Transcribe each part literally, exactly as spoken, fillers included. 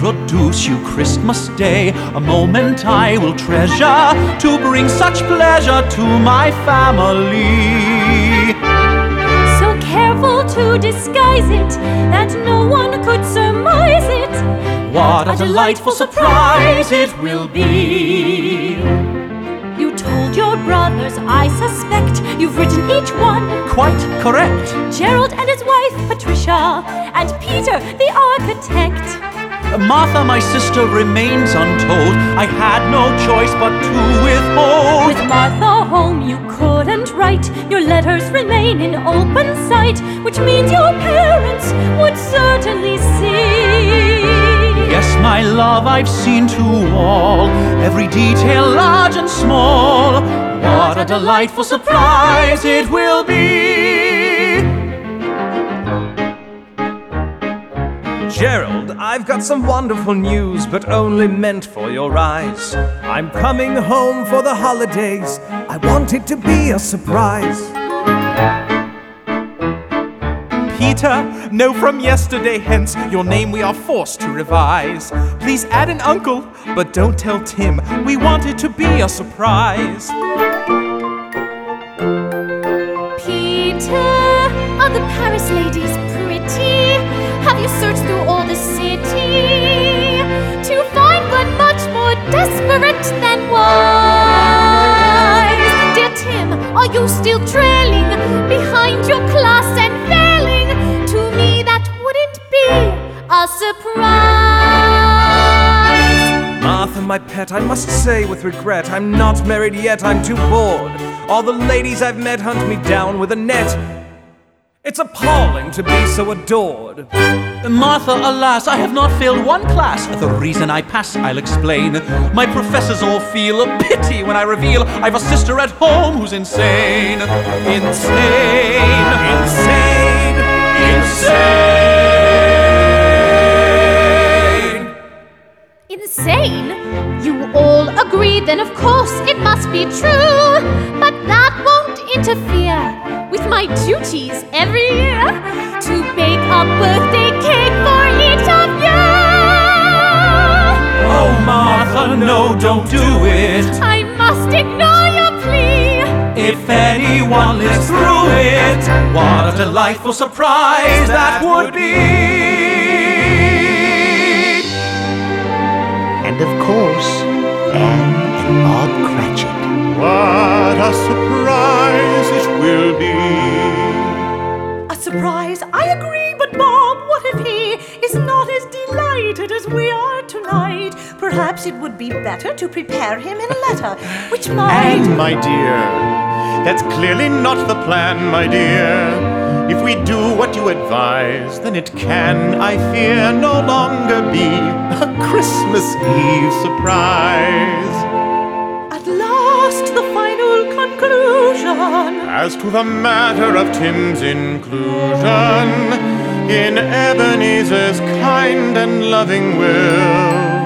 introduce you Christmas Day, a moment I will treasure to bring such pleasure to my family. So careful to disguise it that no one could surmise it. What a delightful surprise it will be. You told your brothers, I suspect. You've written each one. Quite correct. Gerald and his wife, Patricia, and Peter, the architect. Martha, my sister, remains untold. I had no choice but to withhold. With Martha home you couldn't write. Your letters remain in open sight, which means your parents would certainly see. Yes, my love, I've seen to all, every detail large and small. What a delightful surprise it will be. Gerald, I've got some wonderful news, but only meant for your eyes. I'm coming home for the holidays. I want it to be a surprise. Peter, know from yesterday hence, your name we are forced to revise. Please add an uncle, but don't tell Tim. We want it to be a surprise. Peter, are the Paris ladies pretty? Have you searched through all the city to find one much more desperate than wise? Dear Tim, are you still trailing behind your class and failing? To me that wouldn't be a surprise. Martha, my pet, I must say with regret, I'm not married yet, I'm too bored. All the ladies I've met hunt me down with a net. It's appalling to be so adored. Martha, alas, I have not failed one class. The reason I pass, I'll explain. My professors all feel a pity when I reveal I've a sister at home who's insane. Insane. Insane. Insane. Insane? You all agree, then of course it must be true. But that won't interfere with my duties every year to bake a birthday cake for each of you. Oh, Martha, no, don't do it. I must ignore your plea. If anyone lives through it, what a delightful surprise that would be. And of course, Anne and Bob Cratchit. What a surprise it will be. A surprise, I agree, but Bob, what if he is not as delighted as we are tonight? Perhaps it would be better to prepare him in a letter, which might... And, my dear, that's clearly not the plan, my dear. If we do what you advise, then it can, I fear, no longer be a Christmas Eve surprise. At last, the final conclusion. As to the matter of Tim's inclusion in Ebenezer's kind and loving will.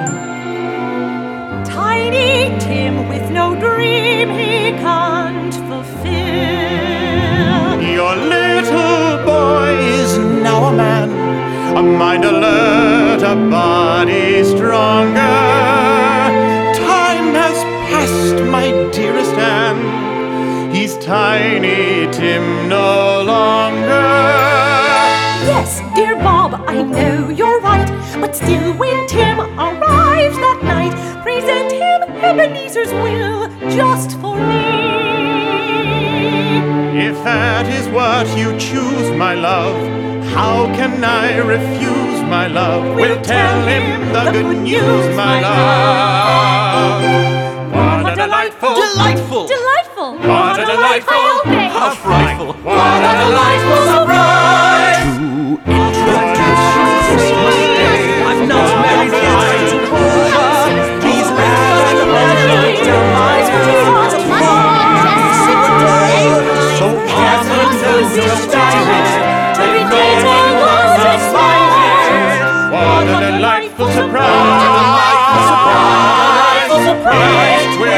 Tiny Tim with no dream he can't fulfill. Your little boy is now a man, a mind alert, a body stronger. Time has passed, my dearest Anne. He's Tiny Tim no longer. Yes, dear Bob, I know you're right, but still when Tim arrives that night, present him Ebenezer's will just for me. If that is what you choose, my love, how can I refuse, my love? We'll tell him the good news, my love. What a delightful, Delightful! Delightful! what a delightful, How frightful! what a delightful surprise! To introduce you Christmas Day, I'm not married yet to Paula. Please add a pleasure to my so careful to style it. Every detail was expired. What a delightful surprise! Surprise! Surprise! It will